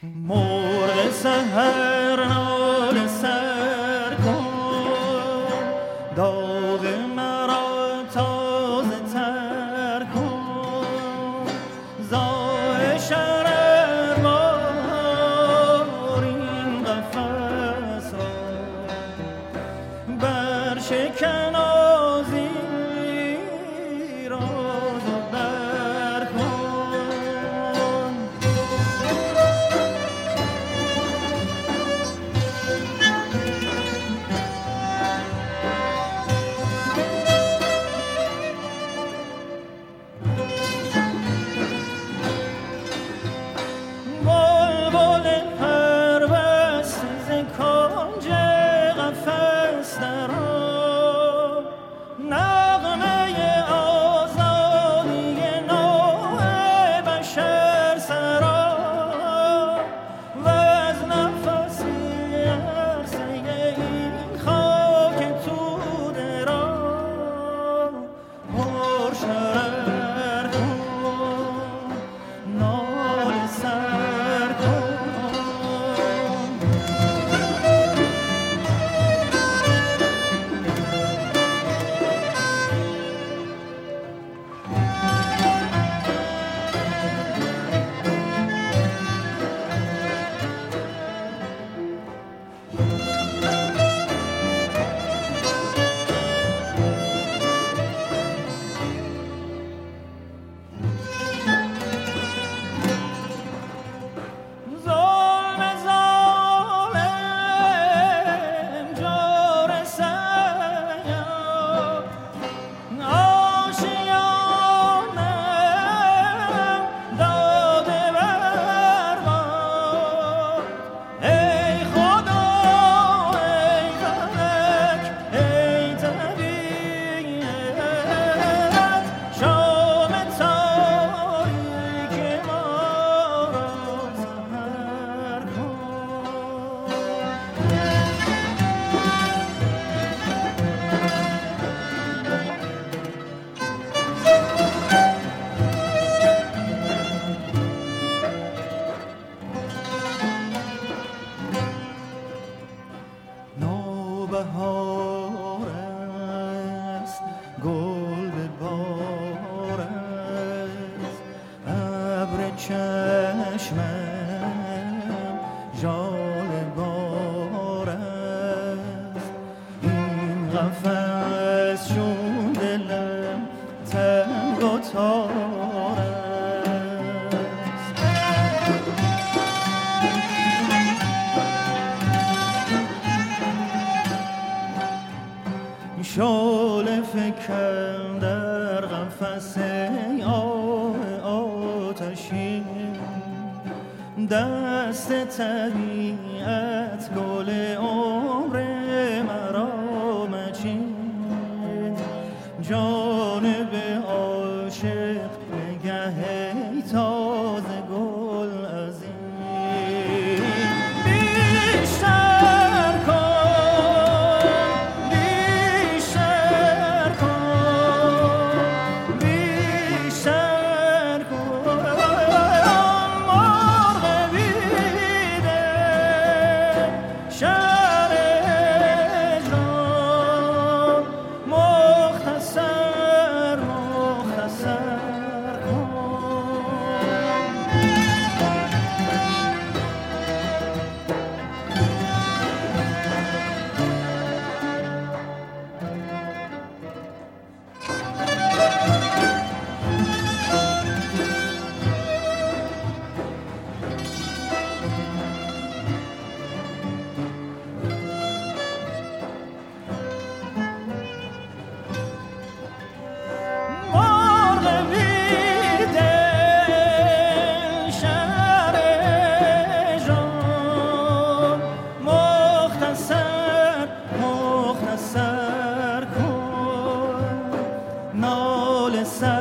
مرغ سحر ناله سر کن، داغ مرا تازه تر کن. زای شرر مار این قفس را برشکن، آذین راز و برکن. بلبل پربسته ز کنج قفس درآ، نغمه آزادی نوع بشر سرا. وز نفسی عرصه این خاک توده را پر شرر کن، ناله سر کن. ظلم ظالم جور سیاد، آشیانم داده برباد. ای خدا ای فلک ای طبیعت، شام تاریک ما را سحر کن. نوبهار است، گل به بار است، ابر چشمم ژاله بار است. این قفس چون دلم تنگ و تار است. شعله فکن در قفس آه آتشین، دست طبیعت گل عمر مرا مچین. جانب عاشق نگه تازه گل از این بیشتر کن، بیشتر کن، بیشتر کن. مرغ بیده شهر اجرام، مختصر مختصر کن. مرغ بیده شهر اجرام، مختصر مختصر کن، ناله سر